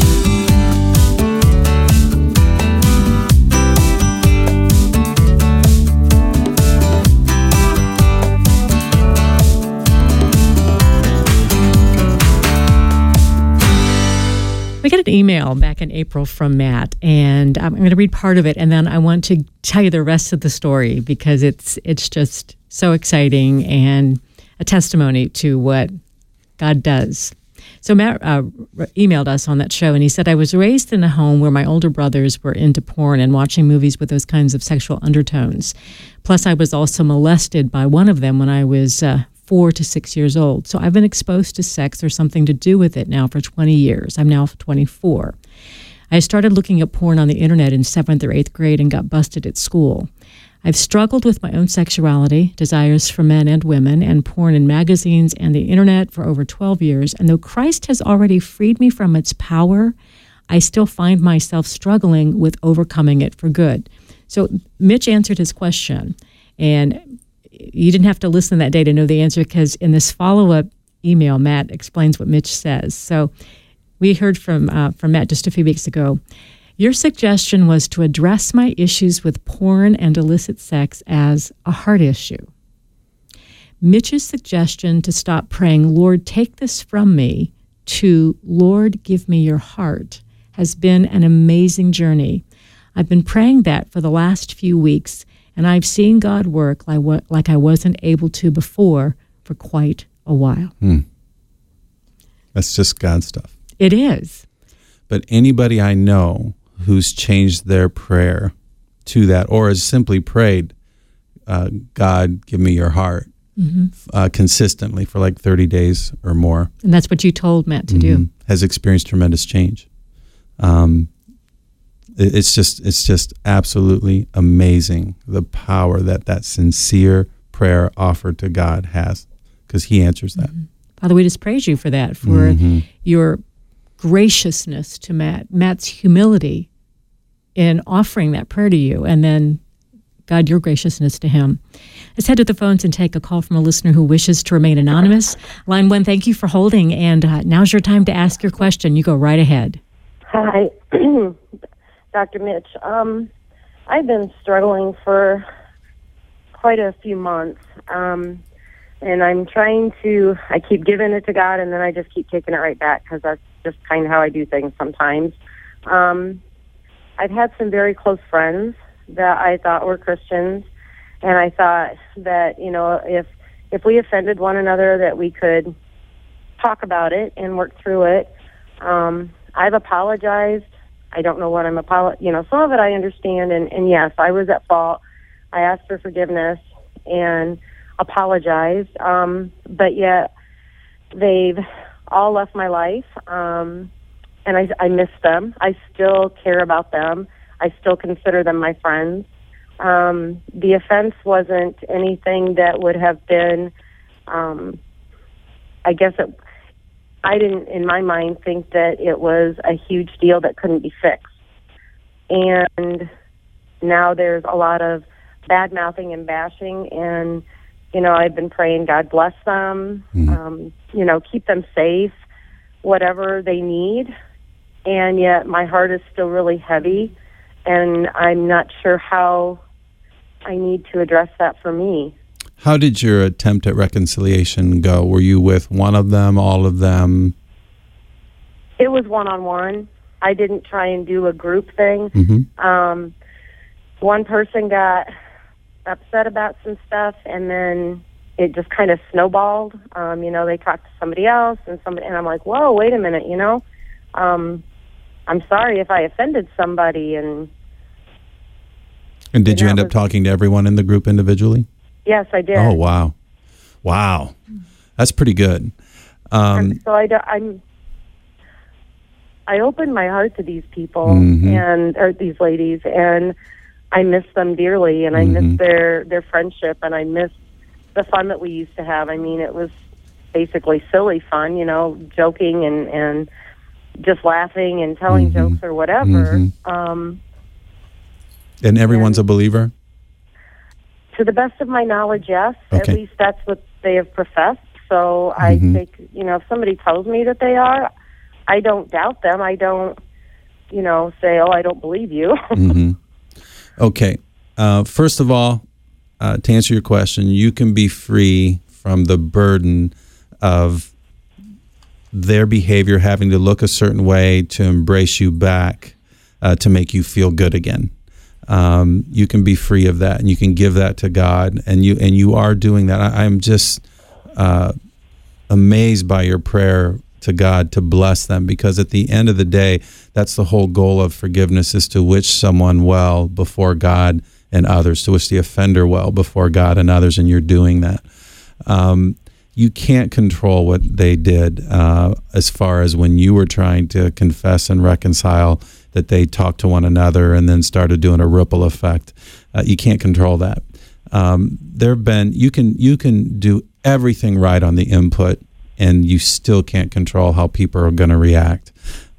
We got an email back in April from Matt, and I'm going to read part of it, and then I want to tell you the rest of the story because it's just so exciting and a testimony to what God does. So Matt emailed us on that show, and he said, I was raised in a home where my older brothers were into porn and watching movies with those kinds of sexual undertones. Plus, I was also molested by one of them when I was 4 to 6 years old. So I've been exposed to sex or something to do with it now for 20 years. I'm now 24. I started looking at porn on the internet in 7th or 8th grade and got busted at school. I've struggled with my own sexuality, desires for men and women, and porn in magazines and the internet for over 12 years. And though Christ has already freed me from its power, I still find myself struggling with overcoming it for good. So Mitch answered his question, and you didn't have to listen that day to know the answer because in this follow-up email, Matt explains what Mitch says. So we heard from Matt just a few weeks ago. Your suggestion was to address my issues with porn and illicit sex as a heart issue. Mitch's suggestion to stop praying, Lord, take this from me, to Lord, give me your heart, has been an amazing journey. I've been praying that for the last few weeks, and I've seen God work like I wasn't able to before for quite a while. That's just God stuff. It is. But anybody I know who's changed their prayer to that, or has simply prayed, God, give me your heart, consistently for like 30 days or more. And that's what you told Matt to do. Has experienced tremendous change. It's just absolutely amazing the power that sincere prayer offered to God has, because he answers that. Father, we just praise you for that, for your graciousness to Matt's humility in offering that prayer to you, and then, God, your graciousness to him. Let's head to the phones and take a call from a listener who wishes to remain anonymous. Line 1, thank you for holding, and now's your time to ask your question. You go right ahead. Hi, Dr. Mitch. I've been struggling for quite a few months. And I'm trying to, I keep giving it to God, and then I just keep taking it right back, because that's just kind of how I do things sometimes. I've had some very close friends that I thought were Christians, and I thought that, if we offended one another, that we could talk about it and work through it. I've apologized. I don't know what I'm some of it I understand, and yes, I was at fault. I asked for forgiveness and apologized, but yet they've all left my life, and I miss them. I still care about them. I still consider them my friends. The offense wasn't anything that would have been, I didn't, in my mind, think that it was a huge deal that couldn't be fixed. And now there's a lot of bad-mouthing and bashing, and, I've been praying God bless them, keep them safe, whatever they need. And yet my heart is still really heavy, and I'm not sure how I need to address that for me. How did your attempt at reconciliation go? Were you with one of them, all of them? It was one-on-one. I didn't try and do a group thing. Mm-hmm. One person got upset about some stuff, and then it just kind of snowballed. They talked to somebody else, and I'm like, whoa, wait a minute, I'm sorry if I offended somebody. And did you end up talking to everyone in the group individually? Yes, I did. Oh, wow. That's pretty good. So I opened my heart to these people, mm-hmm. or these ladies, and I miss them dearly, and I miss their friendship, and I miss the fun that we used to have. I mean, it was basically silly fun, joking and just laughing and telling jokes or whatever. And everyone's a believer? To the best of my knowledge, yes. Okay. At least that's what they have professed. So I think, if somebody tells me that they are, I don't doubt them. I don't, say, I don't believe you. Okay. First of all, to answer your question, you can be free from the burden of their behavior having to look a certain way to embrace you back, to make you feel good again. You can be free of that, and you can give that to God, and you are doing that. I'm just amazed by your prayer to God to bless them, because at the end of the day, that's the whole goal of forgiveness, is to wish someone well before God and others, to wish the offender well before God and others, and you're doing that. You can't control what they did, as far as when you were trying to confess and reconcile, that they talked to one another and then started doing a ripple effect. You can't control that. You can do everything right on the input, and you still can't control how people are going to react.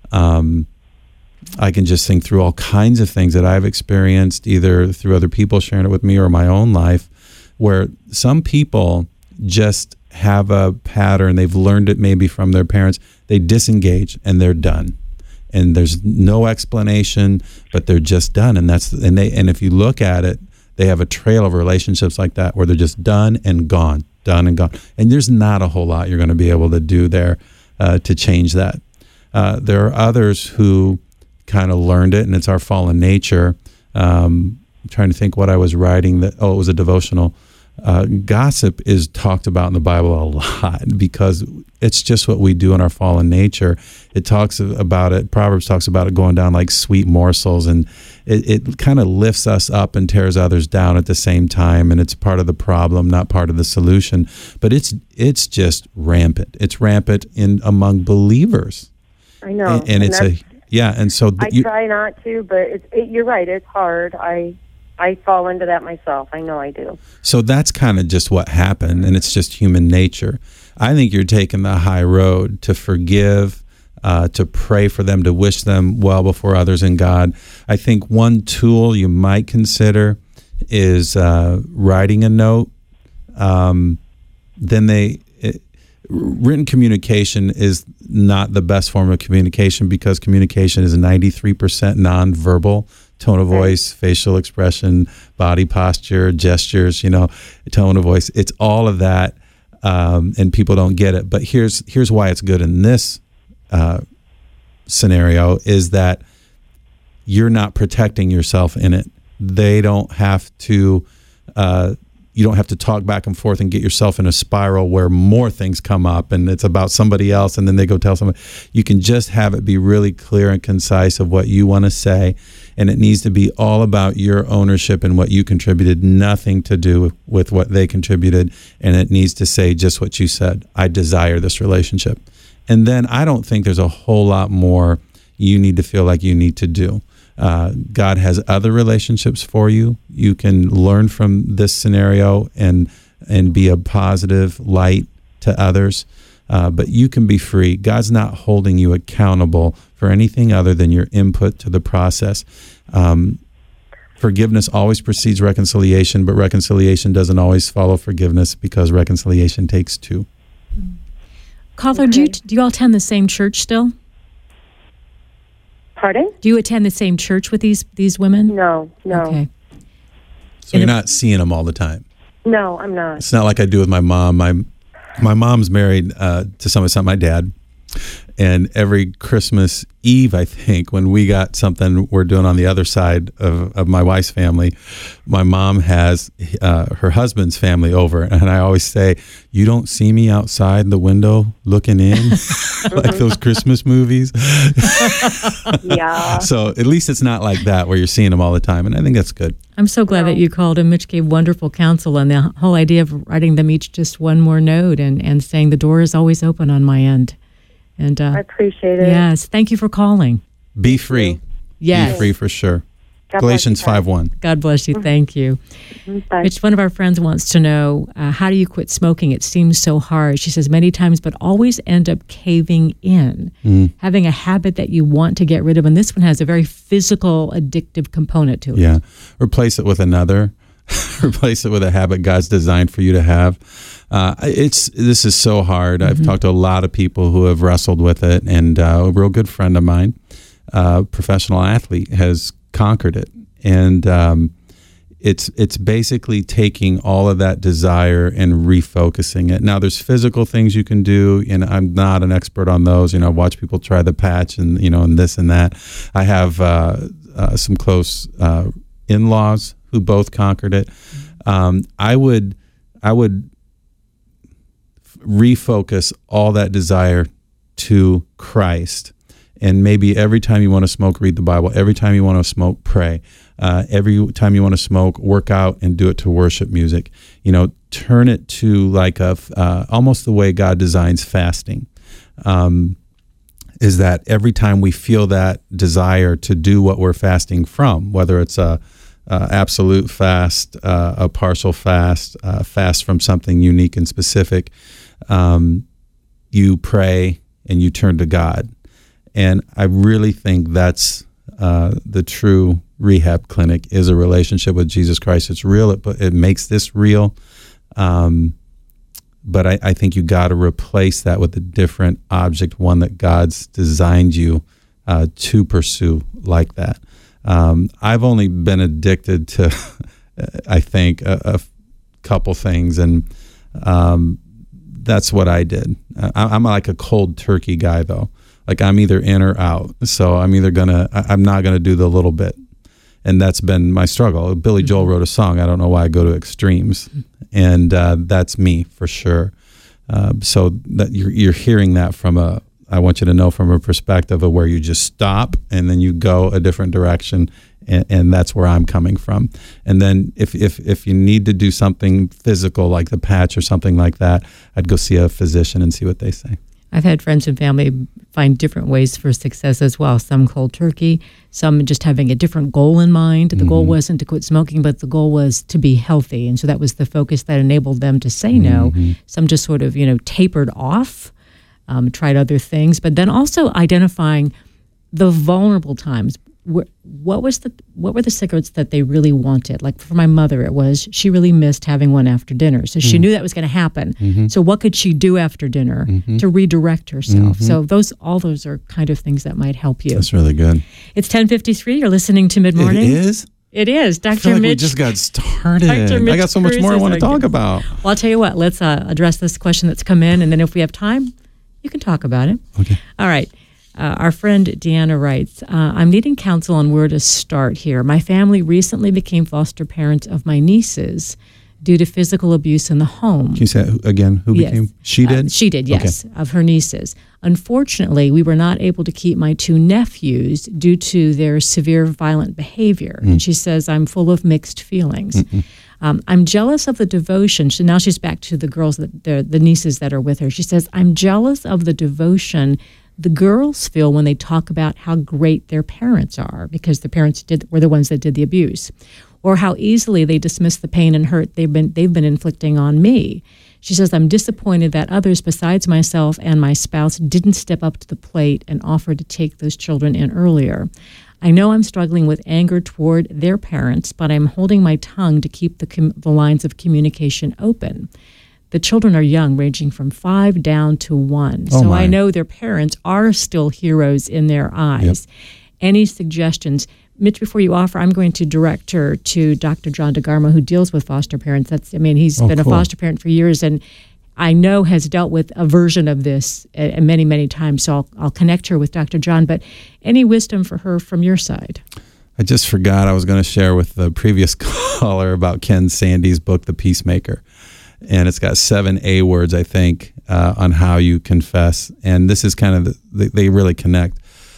I can just think through all kinds of things that I've experienced, either through other people sharing it with me or my own life, where some people just have a pattern. They've learned it maybe from their parents. They disengage and they're done. And there's no explanation, but they're just done. And if you look at it, they have a trail of relationships like that where they're just done and gone. And there's not a whole lot you're going to be able to do there to change that. There are others who kind of learned it, and it's our fallen nature. I'm trying to think what I was writing. It was a devotional. Gossip is talked about in the Bible a lot because it's just what we do in our fallen nature. It talks about it. Proverbs talks about it going down like sweet morsels, and it kind of lifts us up and tears others down at the same time. And it's part of the problem, not part of the solution. But it's just rampant. It's rampant among believers. I know, and so I try not to, but you're right. It's hard. I fall into that myself. I know I do. So that's kind of just what happened, and it's just human nature. I think you're taking the high road to forgive, to pray for them, to wish them well before others in God. I think one tool you might consider is writing a note. Written communication is not the best form of communication because communication is 93% nonverbal tone of voice, facial expression, body posture, gestures, tone of voice. It's all of that, and people don't get it. But here's why it's good in this scenario is that you're not protecting yourself in it. They don't have to. You don't have to talk back and forth and get yourself in a spiral where more things come up and it's about somebody else and then they go tell somebody. You can just have it be really clear and concise of what you want to say, and it needs to be all about your ownership and what you contributed, nothing to do with what they contributed, and it needs to say just what you said. I desire this relationship. And then I don't think there's a whole lot more you need to feel like you need to do. God has other relationships for you. You can learn from this scenario and be a positive light to others, but you can be free. God's not holding you accountable for anything other than your input to the process. Forgiveness always precedes reconciliation, but reconciliation doesn't always follow forgiveness because reconciliation takes two. Caller, do you all attend the same church still? Pardon? Do you attend the same church with these women? No. Okay. So you're not seeing them all the time? No, I'm not. It's not like I do with my mom. My mom's married to some extent my dad. And every Christmas Eve, I think, when we got something we're doing on the other side of my wife's family, my mom has her husband's family over. And I always say, you don't see me outside the window looking in like those Christmas movies. Yeah. So at least it's not like that where you're seeing them all the time. And I think that's good. I'm so glad that you called, and Mitch gave wonderful counsel, and the whole idea of writing them each just one more note and saying the door is always open on my end. And I appreciate it. Yes, thank you for calling. Be free. Yes. Be free for sure. God Galatians 5:1. God bless you. Thank you. Bye. Mitch, one of our friends wants to know, how do you quit smoking? It seems so hard. She says many times, but always end up caving in, having a habit that you want to get rid of. And this one has a very physical, addictive component to it. Yeah. Replace it with another. Replace it with a habit God's designed for you to have. This is so hard. I've talked to a lot of people who have wrestled with it, and a real good friend of mine, professional athlete, has conquered it. And it's basically taking all of that desire and refocusing it. Now, there's physical things you can do, and I'm not an expert on those. I watch people try the patch and and this and that. I have some close in-laws who both conquered it. I would refocus all that desire to Christ, and maybe every time you want to smoke, read the Bible. Every time you want to smoke, pray. Every time you want to smoke, work out and do it to worship music. Turn it to like almost the way God designs fasting. Is that every time we feel that desire to do what we're fasting from, whether it's a absolute fast, a partial fast, fast from something unique and specific, you pray and you turn to God. And I really think that's the true rehab clinic, is a relationship with Jesus Christ. It's real. It makes this real. But I think you got to replace that with a different object, one that God's designed you to pursue like that. I've only been addicted to, I think, a couple things, and that's what I did. I'm like a cold turkey guy, though. Like, I'm either in or out. So I'm not gonna do the little bit, and that's been my struggle. Billy Joel wrote a song. I don't know why I go to extremes, and that's me for sure. So that you're hearing that from I want you to know from a perspective of where you just stop and then you go a different direction, and that's where I'm coming from. And then if you need to do something physical like the patch or something like that, I'd go see a physician and see what they say. I've had friends and family find different ways for success as well. Some cold turkey, some just having a different goal in mind. The goal wasn't to quit smoking, but the goal was to be healthy. And so that was the focus that enabled them to say no. Some just sort of, tapered off, tried other things, but then also identifying the vulnerable times. what were the cigarettes that they really wanted? Like for my mother, it was she really missed having one after dinner, so she knew that was going to happen. So what could she do after dinner to redirect herself? So all those are kind of things that might help you. That's really good. It's 10:53. You're listening to Mid Morning. It is. It is. Dr. I feel like Mitch. we just got started. I got so much more I want to talk about. Well, I'll tell you what. Let's address this question that's come in, and then if we have time, you can talk about it. Okay. All right. Our friend Deanna writes, I'm needing counsel on where to start here. My family recently became foster parents of my nieces due to physical abuse in the home. Can you say again who became? She did? She did, yes, okay. Of her nieces. Unfortunately, we were not able to keep my two nephews due to their severe violent behavior. And she says, I'm full of mixed feelings. I'm jealous of the devotion. So now she's back to the girls, the nieces that are with her. She says, I'm jealous of the devotion the girls feel when they talk about how great their parents are because the parents were the ones that did the abuse, or how easily they dismiss the pain and hurt they've been inflicting on me. She says, I'm disappointed that others besides myself and my spouse didn't step up to the plate and offer to take those children in earlier. I know I'm struggling with anger toward their parents, but I'm holding my tongue to keep the lines of communication open. The children are young, ranging from 5 down to 1. So I know their parents are still heroes in their eyes. Yep. Any suggestions? Mitch, before you offer, I'm going to direct her to Dr. John DeGarmo, who deals with foster parents. He's been a foster parent for years and I know has dealt with a version of this many, many times. So I'll connect her with Dr. John. But any wisdom for her from your side? I just forgot I was going to share with the previous caller about Ken Sande's book, The Peacemaker. And it's got 7 A words, I think, on how you confess. And this is kind of, they really connect.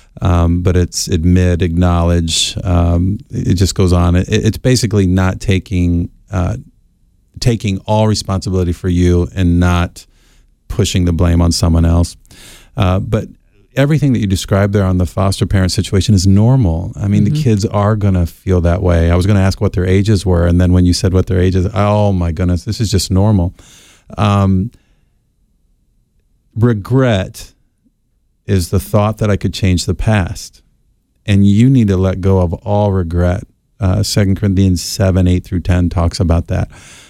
But it's admit, acknowledge. It just goes on. It's basically not taking all responsibility for you and not pushing the blame on someone else. But everything that you described there on the foster parent situation is normal. I mean, the kids are going to feel that way. I was going to ask what their ages were, and then when you said what their ages, oh my goodness, this is just normal. Regret is the thought that I could change the past, and you need to let go of all regret. 2 Corinthians 7, 8 through 10 talks about that.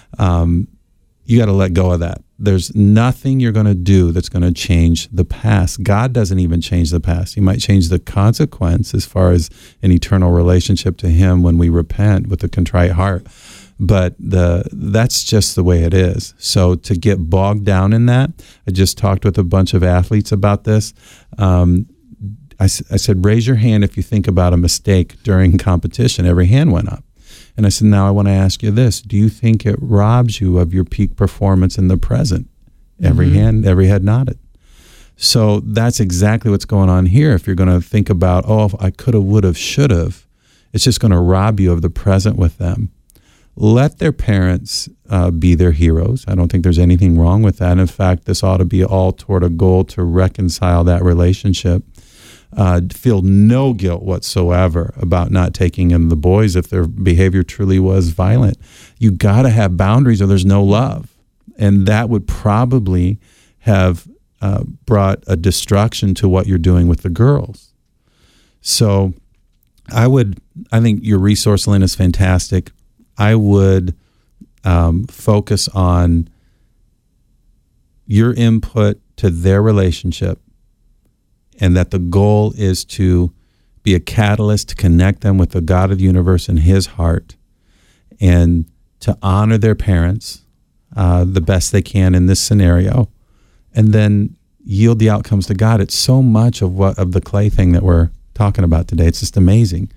You got to let go of that. There's nothing you're going to do that's going to change the past. God doesn't even change the past. He might change the consequence as far as an eternal relationship to Him when we repent with a contrite heart. But that's just the way it is. So to get bogged down in that, I just talked with a bunch of athletes about this. I said, raise your hand if you think about a mistake during competition. Every hand went up. And I said, now I want to ask you this. Do you think it robs you of your peak performance in the present? Every head nodded. So that's exactly what's going on here. If you're going to think about, oh, if I could have, would have, should have, it's just going to rob you of the present with them. Let their parents be their heroes. I don't think there's anything wrong with that. In fact, this ought to be all toward a goal to reconcile that relationship. Feel no guilt whatsoever about not taking in the boys if their behavior truly was violent. You got to have boundaries or there's no love. And that would probably have brought a destruction to what you're doing with the girls. So I think your resource, Lynn, is fantastic. I would focus on your input to their relationship, and that the goal is to be a catalyst to connect them with the God of the universe in His heart, and to honor their parents the best they can in this scenario, and then yield the outcomes to God. It's so much of the clay thing that we're talking about today. It's just amazing.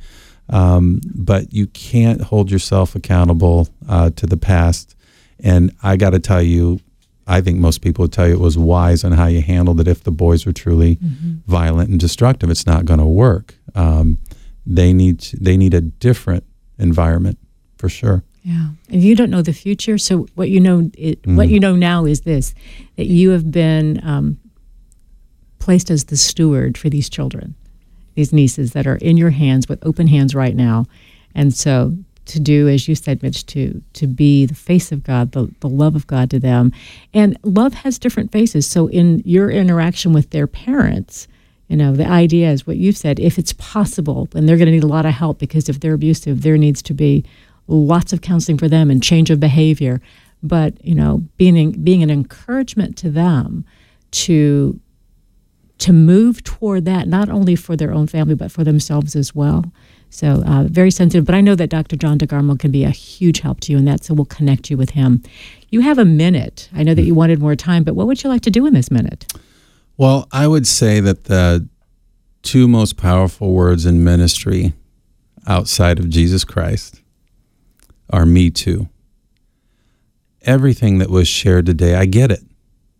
But you can't hold yourself accountable to the past. And I got to tell you, I think most people would tell you it was wise on how you handled it. If the boys were truly violent and destructive, it's not going to work. They need a different environment for sure. Yeah, and you don't know the future. So what you know, what you know now is this: that you have been placed as the steward for these children, these nieces that are in your hands with open hands right now, and so to do, as you said, Mitch, to be the face of God, the love of God to them. And love has different faces. So in your interaction with their parents, The idea is what you've said. If it's possible, and they're going to need a lot of help because if they're abusive, there needs to be lots of counseling for them and change of behavior. But, being an encouragement to them to move toward that, not only for their own family, but for themselves as well. So very sensitive. But I know that Dr. John DeGarmo can be a huge help to you in that, so we'll connect you with him. You have a minute. I know that you wanted more time, but what would you like to do in this minute? Well, I would say that the two most powerful words in ministry outside of Jesus Christ are me too. Everything that was shared today, I get it.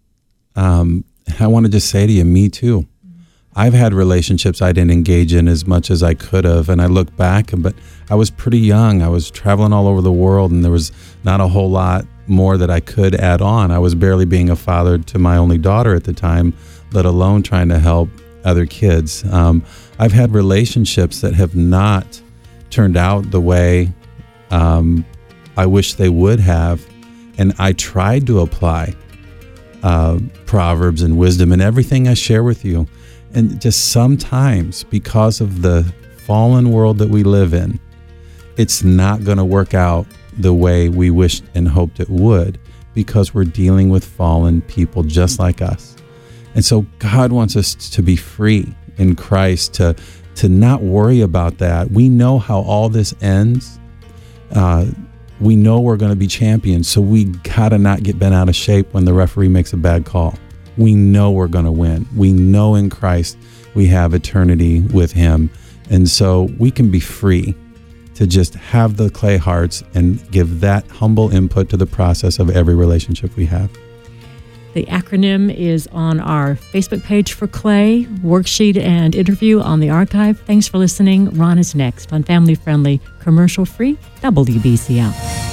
I want to just say to you, me too. I've had relationships I didn't engage in as much as I could have, and I look back, but I was pretty young. I was traveling all over the world, and there was not a whole lot more that I could add on. I was barely being a father to my only daughter at the time, let alone trying to help other kids. I've had relationships that have not turned out the way I wish they would have, and I tried to apply Proverbs and wisdom and everything I share with you. And just sometimes, because of the fallen world that we live in, it's not going to work out the way we wished and hoped it would, because we're dealing with fallen people just like us. And so God wants us to be free in Christ, to not worry about that. We know how all this ends. We know we're going to be champions, so we got to not get bent out of shape when the referee makes a bad call. We know we're going to win. We know in Christ we have eternity with him. And so we can be free to just have the clay hearts and give that humble input to the process of every relationship we have. The acronym is on our Facebook page for Clay, worksheet and interview on the archive. Thanks for listening. Ron is next on family-friendly, commercial-free WBCL.